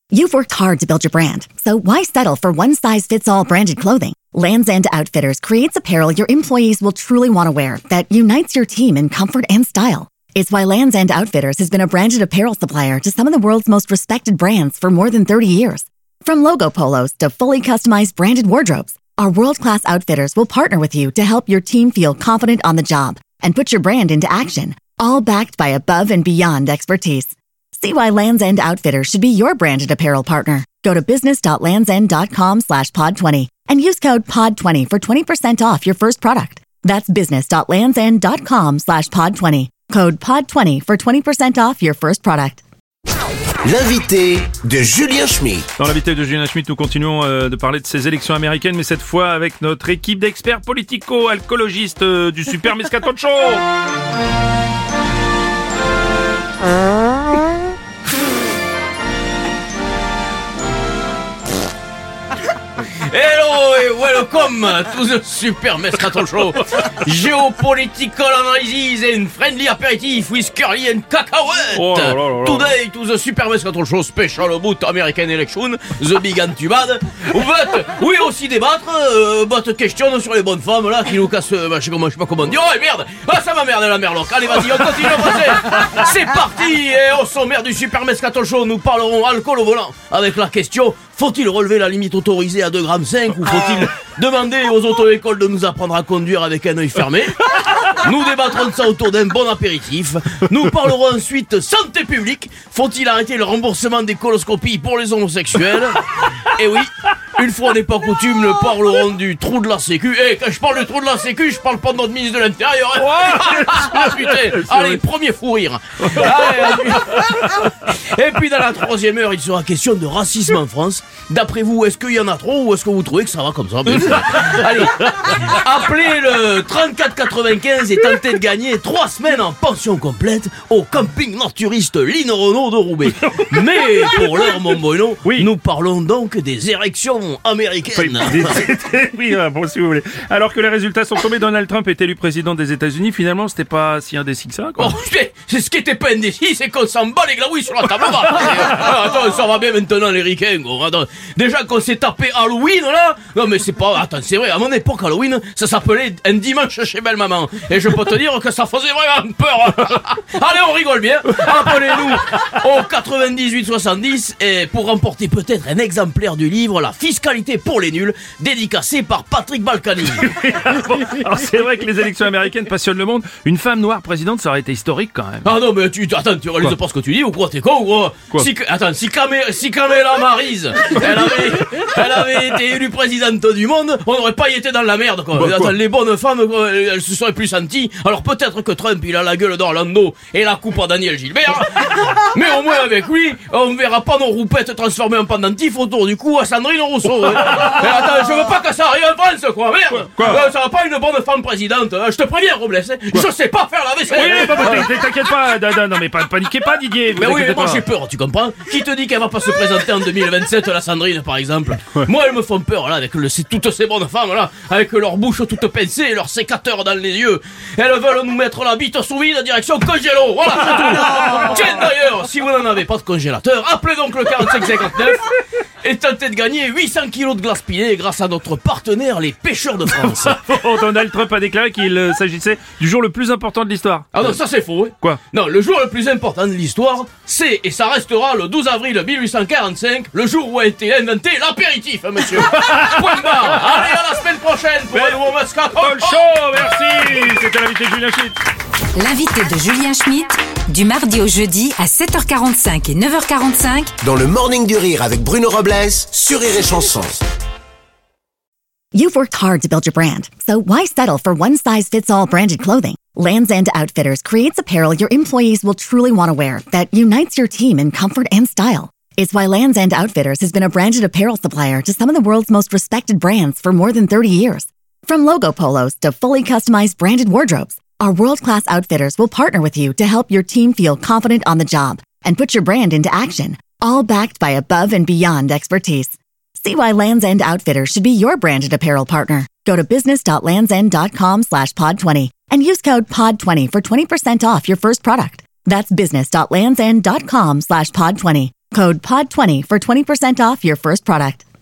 You've worked hard to build your brand, so why settle for one-size-fits-all branded clothing? Lands' End Outfitters creates apparel your employees will truly want to wear that unites your team in comfort and style. It's why Lands' End Outfitters has been a branded apparel supplier to some of the world's most respected brands for more than 30 years. From logo polos to fully customized branded wardrobes, our world-class outfitters will partner with you to help your team feel confident on the job and put your brand into action, all backed by above and beyond expertise. See why Lands' End Outfitters should be your branded apparel partner. Go to business.landsend.com/pod20 and use code POD20 for 20% off your first product. That's business.landsend.com/pod20. Code POD20 for 20% off your first product. L'invité de Julien Schmitt. Dans l'invité de Julien Schmitt, nous continuons de parler de ces élections américaines, mais cette fois avec notre équipe d'experts politico-alcoologistes du Super Mezcaton Show. Hello et welcome to the Super Mezcaton Show. Geopolitical analysis and friendly aperitif with curry and cacahuètes. Oh là là là. Today to the Super Mezcaton Show special about American election, the big and too bad. But we aussi débattre, votre question sur les bonnes femmes là qui nous cassent, je sais pas comment dire. Oh merde, ça m'emmerde la merloc. Allez vas-y, on continue à passer. C'est parti. Et au sommaire du Super Mezcaton Show, nous parlerons alcool au volant avec la question: faut-il relever la limite autorisée à 2,5 g ou faut-il demander aux auto-écoles de nous apprendre à conduire avec un œil fermé? Nous débattrons de ça autour d'un bon apéritif. Nous parlerons ensuite santé publique. Faut-il arrêter le remboursement des coloscopies pour les homosexuels? Et oui, une fois n'est pas coutume, nous parlerons du trou de la sécu. Et quand je parle du trou de la sécu, je parle pas de notre ministre de l'Intérieur. Putain, allez, premier fou rire. Et puis dans la troisième heure, il sera question de racisme en France. D'après vous, est-ce qu'il y en a trop ou est-ce que vous trouvez que ça va comme ça? Allez, appelez le 3495 et tentez de gagner 3 semaines en pension complète au camping naturiste Lino Renault de Roubaix. Mais pour l'heure, mon boyno, oui, nous parlons donc des élections américaines. Oui, bon, si vous voulez. Alors que les résultats sont tombés, Donald Trump est élu président des États-Unis. Finalement, c'était pas si indécis que ça, quoi. Oh, c'est ce qui était pas indécis, c'est qu'on s'en bat les glaouis sur la table basse. Attends, ça va bien maintenant les ricains, gros. Attends, déjà qu'on s'est tapé Halloween là. Non mais c'est pas. Attends, c'est vrai. À mon époque, Halloween, ça s'appelait un dimanche chez belle maman. Et je peux te dire que ça faisait vraiment peur. Allez, on rigole bien. Appelez-nous au 98 70 et pour remporter peut-être un exemplaire du livre La fiscalité pour les nuls, dédicacé par Patrick Balkany. Bon, alors c'est vrai que les élections américaines passionnent le monde. Une femme noire présidente, ça aurait été historique quand même. Ah non mais tu réalises pas ce que tu dis ou quoi? T'es con ou quoi? Si Kamala Marise elle avait été élue présidente du monde, on n'aurait pas été dans la merde quoi. Attends, les bonnes femmes elles se seraient plus senties. Alors peut-être que Trump il a la gueule d'Orlando et la coupe à Daniel Gilbert, mais au moins avec lui on verra pas nos roupettes transformées en pendentifs autour du cou à Sandrine Rousseau. Attends, je veux pas que ça arrive en France quoi, merde. Ça va pas une bonne femme présidente, je te préviens Robles, je sais pas faire la vaisselle. Oui, t'inquiète pas, non mais paniquez pas Didier. Mais oui, moi j'ai peur, tu comprends? Qui te dit qu'elle va pas se présenter en 2027 la Sandrine par exemple? Moi elles me font peur là avec toutes ces bonnes femmes là, avec leur bouche toute pincée et leur sécateur dans les yeux. Elles veulent nous mettre la bite sous vide direction congélo. Voilà, c'est tout. Tiens d'ailleurs, si vous n'en avez pas de congélateur, appelez donc le 4559 et tentez de gagner 800 kilos de glace pilée grâce à notre partenaire les pêcheurs de France. Oh, Donald Trump a déclaré qu'il s'agissait du jour le plus important de l'histoire. Ah non, ça c'est faux. Hein. Quoi? Non, le jour le plus important de l'histoire, c'est et ça restera le 12 avril 1845, le jour où a été inventé l'apéritif, hein, monsieur. Point barre. Allez, à la semaine prochaine pour un nouveau Mezcaton Show. Merci. C'était l'invité de Julien Schmitt. L'invité de Julien Schmitt, du mardi au jeudi à 7h45 et 9h45 Dans le Morning du Rire avec Bruno Robles sur Rire et Chanson. You've worked hard to build your brand, so why settle for one-size-fits-all branded clothing? Lands' End Outfitters creates apparel your employees will truly want to wear that unites your team in comfort and style. It's why Lands' End Outfitters has been a branded apparel supplier to some of the world's most respected brands for more than 30 years. From logo polos to fully customized branded wardrobes, our world-class outfitters will partner with you to help your team feel confident on the job and put your brand into action, all backed by above and beyond expertise. See why Lands' End Outfitters should be your branded apparel partner. Go to business.landsend.com/pod20 and use code POD20 for 20% off your first product. That's business.landsend.com/pod20. Code POD20 for 20% off your first product.